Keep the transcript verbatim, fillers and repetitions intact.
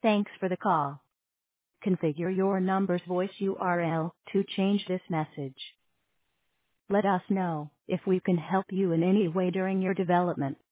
Thanks for the call. Configure your number's voice U R L to change this message. Let us know if we can help you in any way during your development.